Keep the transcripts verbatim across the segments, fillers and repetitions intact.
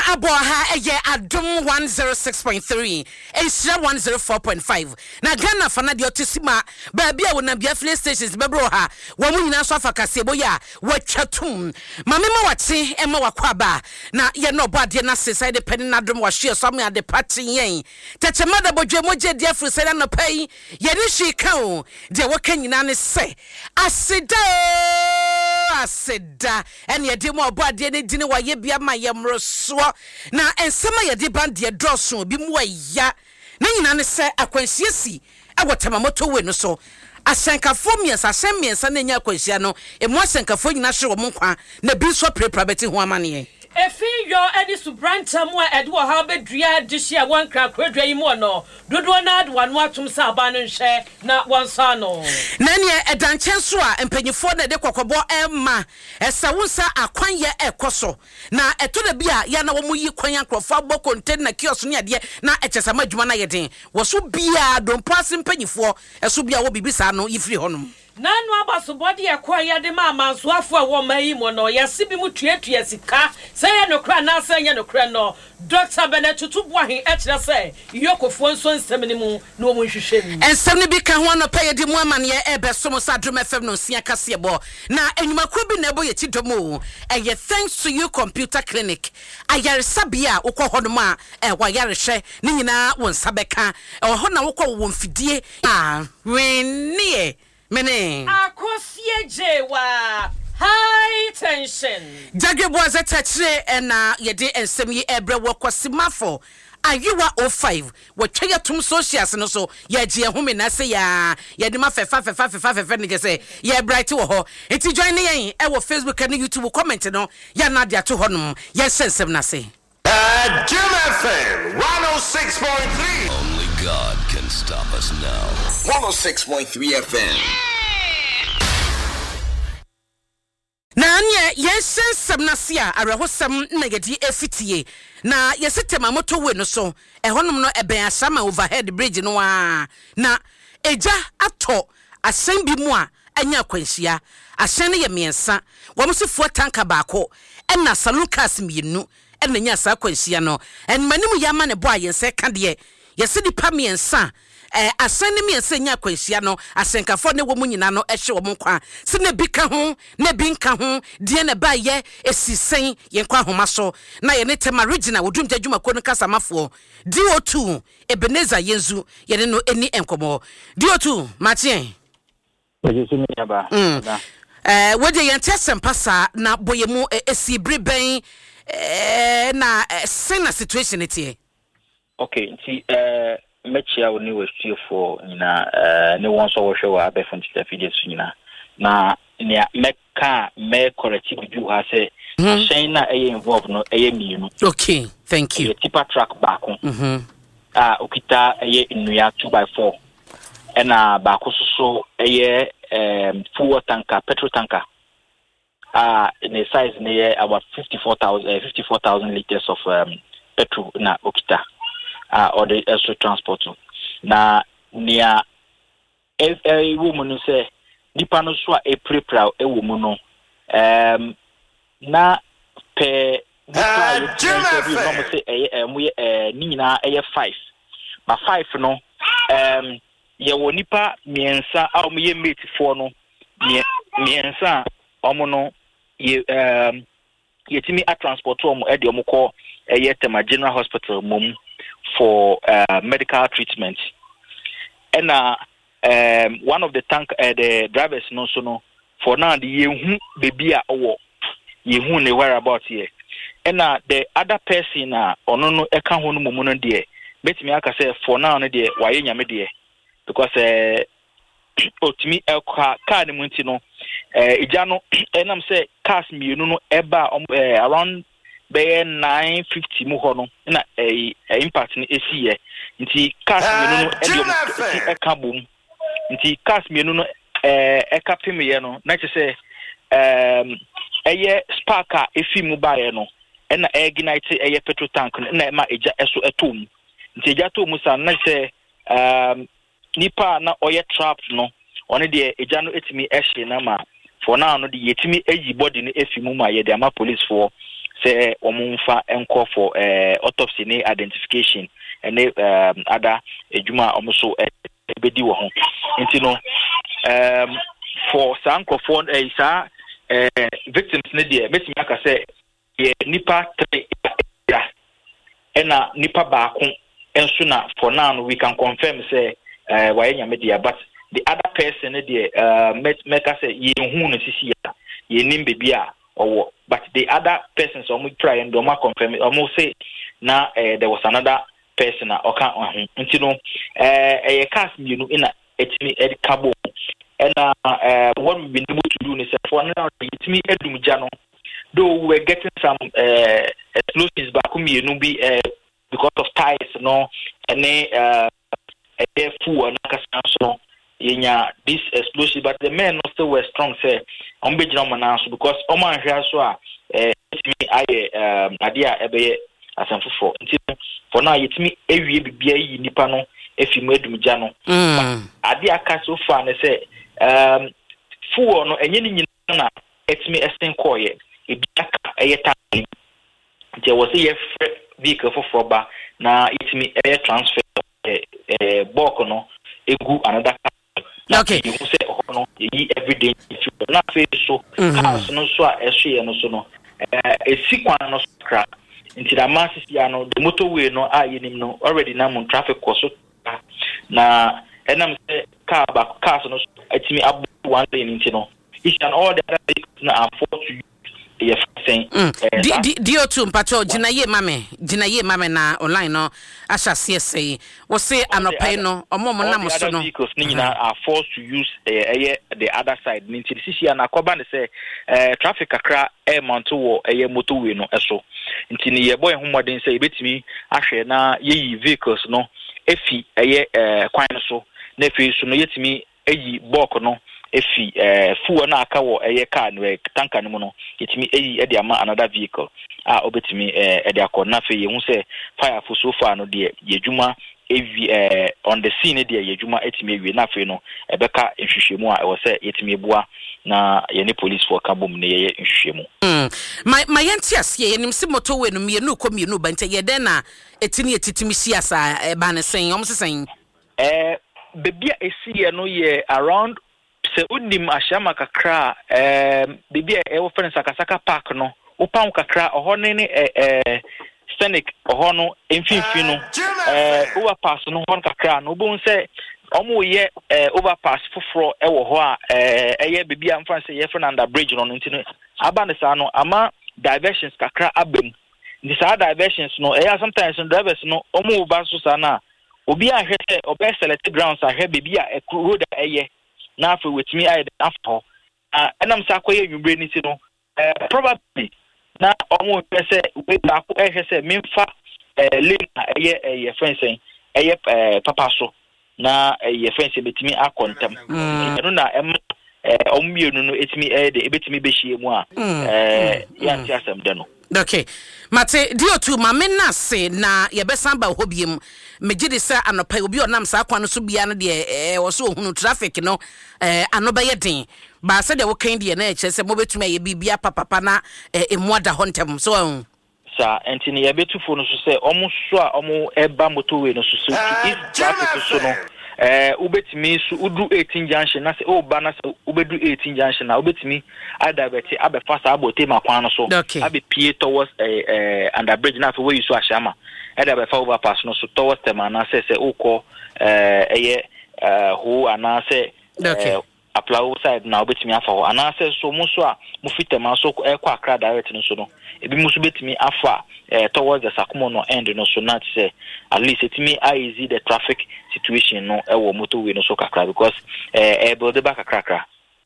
aboha eye adom one oh six point three Ensira one oh four point five na Ghana fa na de otisima ba bia wo na bia fleet stations bebro ha wo mu nyina so afakase boya watwatum mame ma wate e ma wakwaba na ye no bode na sesai de pen na dom wa hwe so me ade party yen tetema da bodwe moje de afru se na pai ye ni hwika o de wo ka nyina ne se aseda aseda ene ye de mo bode ne dine wa ye bia ma ye mroso na ensema ye de bande droso bi mu aya na nyina ne se akwansiesi agotama moto we no so asenkafo miensa asem miensa na nya akwansia no emo asenkafo nyina hye wo nkwa na bi so prepare beti ho amane efi yo edi subranta mu edi wo ha bedua dihia wan kra kradua yi mu no dodo na ade wanu atum sa aba no nhwe na wonsa no na ne edanchen so a empanyifo na de kokobo emma esa wonsa akwan ye ekoso na eto da bia ya na wo mu yi kwan akrofo abo container kiosk ne ade na echesama adwuma na yeden wo so bia dompo asempanyifo eso bia wo bibisa no yifiri honom nanu abasobode ekoya de ma mansoafo a wo mayi mo no yesi bi mu tuatua sika se ye no kra na se ye no kra no Doctor Benetutu Boahin e kire se yokofo nso nsem ni mu no mu nhwehwem ensem ni bi ka ho no pay di mu amane e be so mo sa Adom F M no sia kase bo na enwuma kro bi na ebo ye ti domo eye thanks to you computer clinic ayare sabia ukọ ho no ma e wa yare hwe ni nyina won sabeka e ho na ukọ wo mfidie ah wennie mene akosie jewa high tension jagebo azatachire ena yede ensem yi ebre wokosimafo ayiwa oh five wotwe yatum socials no so ye gie home na se ya ye de ma fefa fefa fefa fefa ne se ye bright wo ho enti join yen e wo Facebook and YouTube comment no ya na dia to honom ye sensem na se Adom F M one oh six point three. Only God can stop us now. one oh six point three F M. Na anye yensensem na se a arehosem na yedi efitie na yesetema moto we no so ehonom no eben asama overhead bridge no a na eja ato asen bi mu a anya kwanhia asen ne ye miensa wo msefo tanka baako ena salukas mienu ena nya sa kwanhia no en manim ya ma ne bo a yense ka de yese dipa miensa eh asane mi ense nya kwanhia no asenkafo ne wo mu nyina no ehwe wo nkwa se ne bi ka ho ne bi nka ho de ne ba ye esisen ye nkwa homa so na ye ne tema regional wodum djuma ko no kasamafo D O two Ebenezer Yenzu ye ne no eni enkomo D O two matien Ejesu mi aba eh wode ye ntesem pasa na boyemu esi breben eh na sena situation etie okay nti eh mechia woni westuo for nyina eh ne won so wo hwe wa abefon tafide su nyina na ne meka me correct bidu ha se shen na eye involved no eye mienu okay thank you tipa track back mhm ah okita eye nnua two by four ena back so eye um fuel tanker petrol tanker ah in the size near about fifty-four thousand uh, fifty-four thousand liters of um, petrol na okita uh, or the extra transport na near a woman say nipa no so a prepare e wo mu no um na pe nipa no say eh mu eh ni nyina eh five ma five no um ye wo nipa miensa a mu ye mate for no miensa omo no ye um yetimi a transport omo e de omo call eh Tema General Hospital mum for uh, medical treatment and uh, um one of the tank uh, the drivers no so no for now the yehu baby a owo yehu ne whereabouts here and uh, the other person uh ono no e ka ho no mumu no de betimi aka say for now no de waye nyame de because uh otimi ekwa car ne munti no eh ija no enam say cars mienu no eba around by nine fifty mu ho no na eh impact ni esi ye nti cars mienu no e e ka bom nti cars mienu no eh e ka pem ye no na che say um eye sparker efi mu ba ye no e na ignite eye petrol tank na ma eja eso etom nti eja to mu sa na say um nipa na oye trap no one de eja no etimi ehye na ma for now no de yetimi eyi body no efi mu ma ye de ama police for say omumfa enko for uh, autopsy ne identification and um other ejuma omuso ebedi wo ho nti no um for sanko for eh sa eh victims ne de metimi aka say ye nipa three ya ena nipa baako enso na for now we can confirm say eh wa enya media but the other person ne de uh make us say ye hu no sisi ya ye nim bebia or but the other persons omo try and omo confirm omo say na uh, there was another person na oka ho nti no eh eh cast mienu ina etimi ed cabo and uh what we've been able to do is for now etimi edumja no though we were getting some uh explosives back mienu bi uh, because of ties no and uh eh fu na kasanso yenya this explosion but the men also were strong say on be jina mananso because o man hwa so a eh etimi aye um adia ebe asanfofo nti for now yetimi ewie bibia yi nipa no efimu edumja no adia aka so far ne say um fu no enye ni nyina na etimi esten koye ebi aka eye tani nti wo say ye vehicle for ba na etimi eye transfer eh eh bulk no egu another okay you say no yi everyday if you na face so cars no so a ehwe no so no eh esikwan no kra nti da masses ya no the motorway no a yenim no already na mon traffic course na enam say car back cars no etimi abu one lane nti no each and all the other vehicles na are forced to use the saying D O two mpacho jinaye mame jinaye mame na online no asha C S A wo say anopai no omo mo na mo so no vehicles ni na are forced to use eh the other side nti sisi na akoba ne say eh traffic akra e mount wo eh motorway no eso nti ni ye boy homoden say betimi ahwe na yeyi vehicles no efi eh eh kwan so na efi so no yetimi eyi bulk no efi eh fuwa na aka wo eye car no tanka no no yetimi eyi e de ama another vehicle a obetimi eh e de akona fe ye hu se fire for so far no de yedwuma evi eh on the scene de yedwuma etimi ewie na fe no ebeka nhwehwemu a e wo se yetimi ebua na ye ne police for kabom ne ye nhwehwemu mm my my entias ye nim se motorway no mienu ko mienu ba nte ye den na etini etitimi siasa e ba ne sen om se sen eh bebia esi no ye around se unim ashama kakra eh bibia e wo friends akasaka park no upam kakra oho ne ne eh scenic oho no emfinfi no eh overpass no hon kakra no bo nse omo ye overpass foforo e wo ho a eh eye bibia mfa se ye friend under bridge no ntino aba ne sa no ama diversions kakra abem ndi sa diversions no eh sometimes drivers no omo ba so sa na obi ahwe se obe select grounds ahwe bibia e road eye na afa wetimi aye afọ ah enam sa akoye nwumbre ni ti no eh probably na omo pese we ba ko ehwe se memfa eh lane eye eye fence eye eh papa so na eye fence betimi akontem eno na em eh omienu no etimi eh de ebetimi behie mu a eh yanti asem de no okay mate D O two mame na se na ye besan ba hobiem megide sa anopa obi onam sa akwa no so bia no de eh wo so hunu traffic no eh anoba ye den ba se de wo kan de na eche se mo betuma ye bibia papa na emuada hontem so ehun sa entini ye betufo no so se omo so a omo eba motorway no so so if traffic so no eh ubetimi su udu eighteen junction na se o ba na se ubedu eighteen junction na ubetimi adabeti abefasa abote makwan no so abe pie towards eh eh under bridge na for where you so ashama adabefa overpass no so towards them na se se ukọ eh eye eh ho ana se eh applaw side na ubetimi afa ho ana se so mo so a mo fitema so e kwa akra direct no so no ebi mo so betimi afa eh towards the Sakumo no end no so not say at least it me easy the traffic situation no e wo motorway no so kakra because eh e build back kakra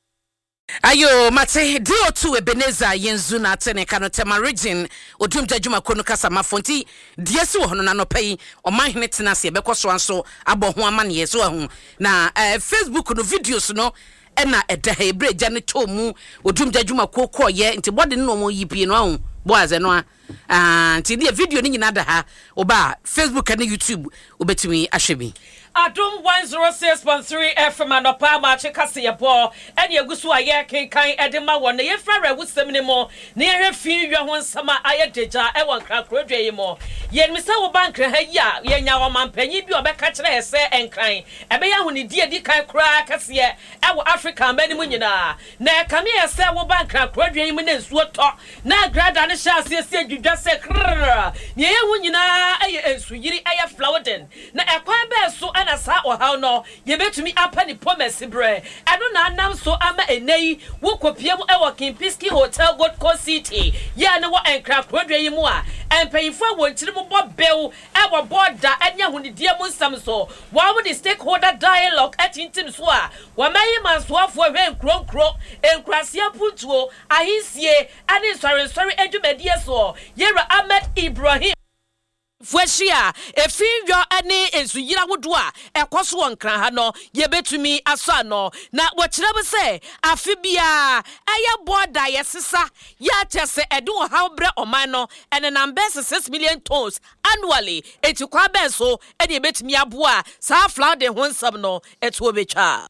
ayo mate D O two Ebeneza yenzu na tene kanotema region odumja juma kono kasa mafonti diesi wo hono na no pai o manhene tena se be kwaso anso abo ho amane yeso ahu na eh, Facebook no videos no ena eda hebreja ne tomu odumja juma kokko ye nti body no mo yipi no ahu boaze no ah nti die video ni nyina da ha oba Facebook and YouTube obetumi ahwebi Adum one oh six point three F M anopa ma chekase ye bo ene egusu aye kenkan edema won ye frere wusem ni mo ne ye fi wi ho nsama aye deja e won krakrodwe yi mo ye misa wo bank ha ya ye nya wo mampanyi bi obeka kire he se enkran ebe ya hu ni die di kan kra kase ye e wo Africa mani mu nyina na kame ye se wo bank krakrodwe yi mo na nsuo to na grada ne sha se se dwudwa se krrr ye ye hu nyina aye ensu yiri aye flowden na ekwan be so ana sa o how no ye betumi apa ni promise bre eno na anam so ama enei wo kopiam e wo Kimpiski Hotel Gold Coast City ye na wo enkra krodwe yi mu a empayifo wo ntiri mo bobel e wo border anya hunidie mu nsam so wo wo the stakeholder dialogue atintim so a wo mayi mansoafo hwe nkronkro enkrasia puntuo ahisie ani sorry sorry edwumadie so Yera Ahmed Ibrahim Fweshia efi yo ane ensuyira wodo a ekoso wonkran ha no ye betumi aso ano na wo kire be se afi bia eye border yesesa ya chese edu how bre oman no ene numbers six million tons annually eti kwa ben so ene betumi aboa sa flood ho nsam no eto betwa.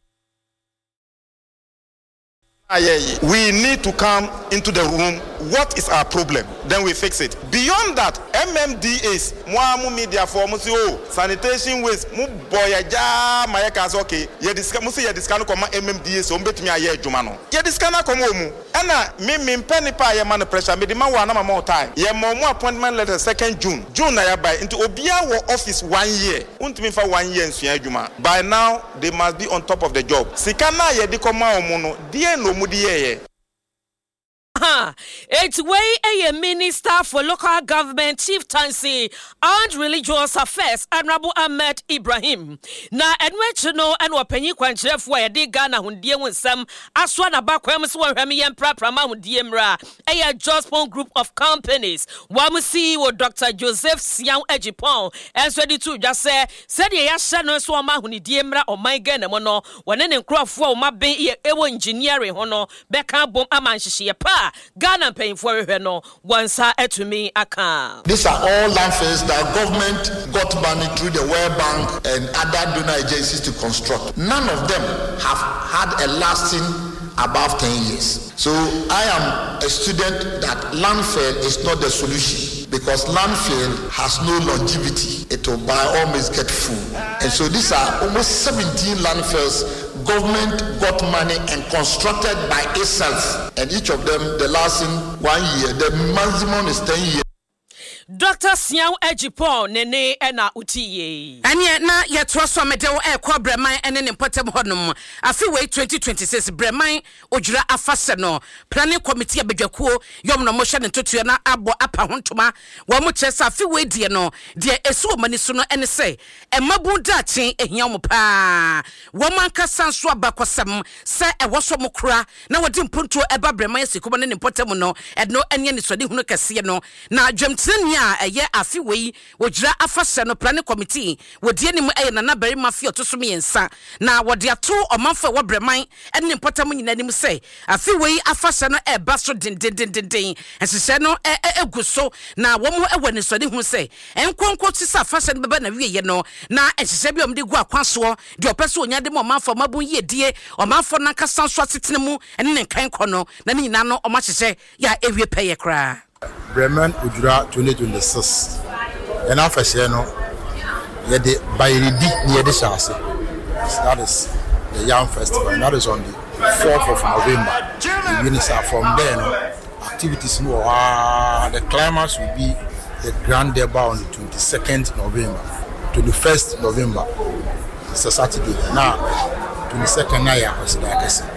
We need to come into the room. What is our problem? Then we fix it. Beyond that, M M D As, Muamu media for Musio, sanitation waste, Muboyaja, Mayaka, okay. Ye discuss, Musi, ye discuss, come M M D As, Umbet me a year, Jumano. Ye discuss, come home. Anna, me, me, penny pie, ye man pressure, me demand one more time. Ye more appointment letter second June. June, I buy into Obia office one year. Unt me for one year in Juma. By now, they must be on top of the job. Sikana, ye dikoma omono, dear no. Ha, it's way a minister for local government chieftaincy and religious affairs Honorable Ahmed Ibrahim. Na enwechi no and wapenyi kwanchirefo ya di Ghana hundie wonsam aswa na bakwem so hwemi yem praprama hundie mra eya Jospon group of companies wamusi wo Doctor Joseph Sian Ejipon enso di tu dwa se said ye ya hye no so ma hundie mra oman Ghana mo no wone ne nkrofo o ma ben ye ewo engineering ho no beka bom amanhyehe pa Ghana paying for it no once etumi aka. These are all landfills that government got money through the World Bank and other donor agencies to construct. None of them have had a lasting above ten years. So I am a student that landfill is not the solution because landfill has no longevity. It will by all means get full. And so these are almost seventeen landfills government got money and constructed by itself. And each of them, the lasting one year, the maximum is ten years. Doctor Sian Ejipon nene ena utiye. Anye na yetro so medewo e kwa breman ene ne potem honum. Afi we twenty twenty-six breman odwira afase no. Planning committee abedwakuo yom no mo hye ne totua na abo apa hontoma. Wo mo kyesa afi we die no de esu mani so no ene se emabu dachen ehia mo pa. Wo man kasa so abakosam se ewo so mo kura na wodi mponto eba breman sikumo ne potem no edno enye ne sode hunu kase no na dwemtene eye afi wei wojira afase no planning committee wodie nim eye na na bari mafia to so miensa na wode ato omanfa wo breman ene potam nyina nim se afi wei afase no e baso din din din din din esese no eguso na wo mo ewani sode hu se enkonko ti sa afase no beba na wiye no na esese bi omde gu akwaso de opeso onyade mo omanfa mabun yedie omanfa na kasa so asetene mu ene ne kan kono na nyina no omahyehe ya ewie peye kra Bremen Ujura twenty twenty-six. And after Sheno, yet the Bayridi near the Shasi. That is the Young Festival, and that is on the fourth of November. The winners are from there. No? Activities, no, uh, the climax will be the Grand Deba on the twenty-second November, twenty-first November. It's a Saturday. Now, twenty-second night, was like I said.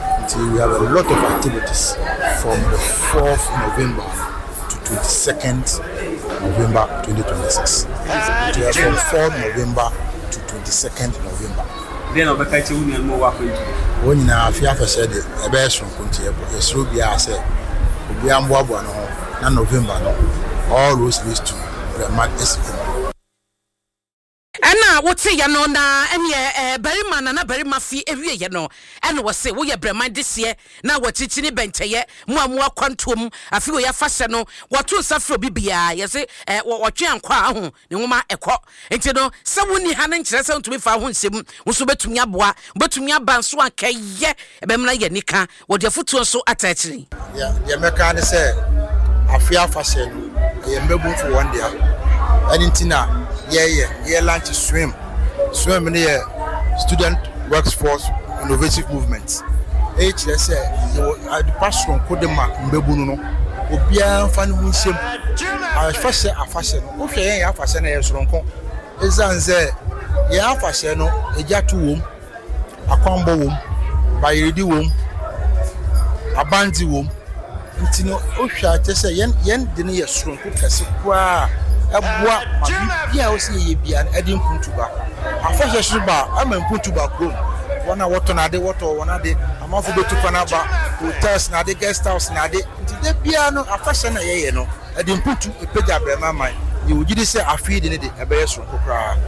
We have a lot of activities from the fourth November to twenty-second November twenty twenty-six. We have from fourth November to twenty-second November. Then I'll be catching you more work. When you have said a best from Kuntia, a Srubia said, we are more than November, all those leads to the man is. Ana na wote ya no na ene eh barima na na barima fi ewie ye no ene wo se wo ye breman dese na wochichi ni bencheye mo amua kwantom afi wo ya fahye no woto safro bibia ye se eh wotwe ankwa aho ne nwoma ekọ enti no se woni ha ne nkire se ntumi fa ho nsem wo so betumi aboa betumi aba nso akaye ebemna ye nika wo de foto so atachiri ya ye meka ne se afi afahye no ye mbebu for one day ani ntina yeah yeah yeah launch swim swim in the student workforce innovative movement h let's say you the passion kodema mbebunu no obia fa ne hunsem afahye afahye no wo hwe yen afahye na yesoronko ezanze ye afahye no egiatu wom akwambo wom bayiridi wom abandi wom ntino wo hwe atese yen yen de ne yesoronko kase kwa abua bia o se ye bia ade mpuntuba afahye suba ama mpuntuba krom wana woto na de woto wana de amafo betupa na ba hotels na de guest house na de de bia no afahye na ye ye no ade mpuntu epeja brema man ye ogidi se afide ne de ebeye so kokra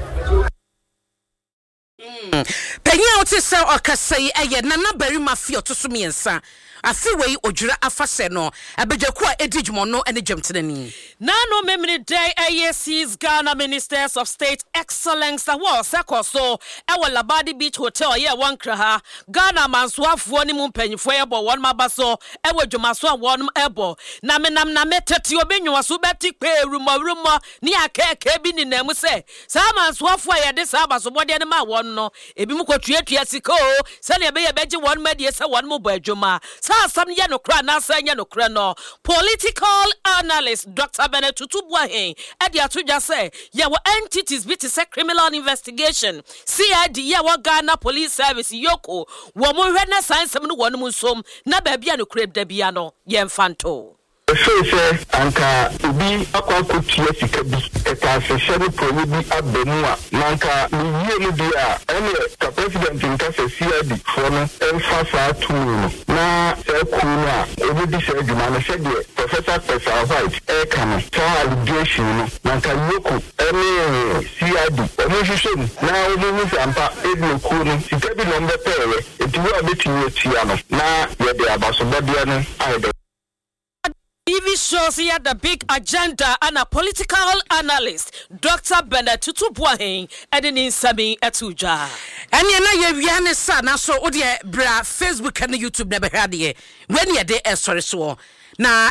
penya oti se okasai eye na na bari mafia to so miensa afi wei odwira afase no abegyaku a edijmo no ene dwemtenani na no memini day ayes Ghana Ministers of State Excellence Awards sekoso ewo Labadi Beach Hotel ye wankra ha Ghana mansoafo ni mu mpanyifo ebo won mabaso ewo dwumaso won ebo na menam na metati obenwa so beti pe rumo rumo ni akeke bi ni namu se sa mansoafo ye de sa abaso bode ne ma won no ebi mu kwatuatua sika o se ne be ye beje won madie se won mo bo adwuma sa asam ye no kra na sa nya no kra no political analyst Doctor Bennett Tutubwahin edi atuja say ye wo entities bit say criminal investigation C I D ye wo Ghana Police Service yoko wo mo hwe na sansem no won mu nsom na ba bia no kra da bia no ye mfanto so say anka ubi akwa kotua sika bi eta sese no pro bi abemu a nanka ni yie no dia ene ka president nka se C I D for no emphasize to na e ku na obi di se adwuma no se de Professor Pesa White e kan so allegation no nanka yoko ene C I D omo hwehwem na obi hu sampa e no ku no sika bi no mbe pere etu wa beti etia no na ye de abasobodie no aide T V shows here the big agenda and a political analyst Doctor Bennett Tutubwahin edin Sami Etuja. Anya na ye wiane sa na so ode bra Facebook and YouTube na behade when ye dey sorry so na